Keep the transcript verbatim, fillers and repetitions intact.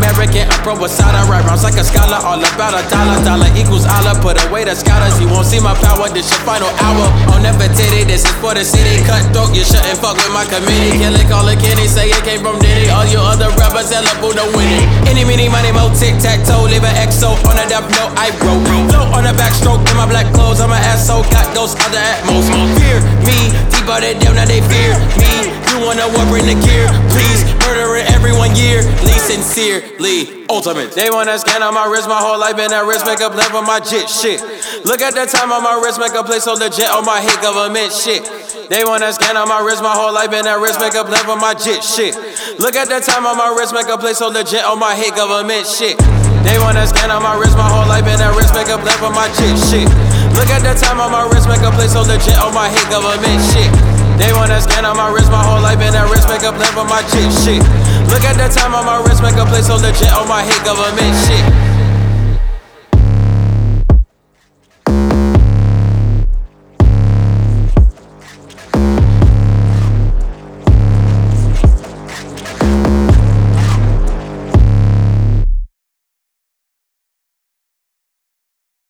American, I'm pro Wasada. Write rhymes like a scholar, all about a dollar. Dollar equals Allah, put away the scholars. You won't see my power, this your final hour. On Nefertiti, this is for the city. Cutthroat, you shouldn't fuck with my committee. Kill it, call it Kenny, say it came from Diddy. All you other rappers, hell up who don't win it. Any, mini, money, mo, tic-tac-toe. Leave an X O on a death note, I wrote. Float on a backstroke in my black clothes. I'm an asshole, got ghosts other at most. Fear me, deeper than them, now they fear me. You wanna war, bring the gear, please. Murdering everyone yearly, sincerely, ultimate. They wanna scan on my wrist, my whole life been that wrist, make a plan for my jit shit. Look at the time on my wrist, make a play so legit on my hit government shit. They wanna scan on my wrist, my whole life been that wrist, make a plan for my jit shit. Look at the time on my wrist, make a play so legit on my hit government shit. They wanna scan on my wrist, my whole life been that wrist, make a plan for my jit shit. Look at the time on my wrist, make a play so legit on my hit government shit. They wanna scan on my wrist, my whole life been that wrist, make a plan for my jit shit. Look at the time on my wrist, make a play so legit on my hit government shit.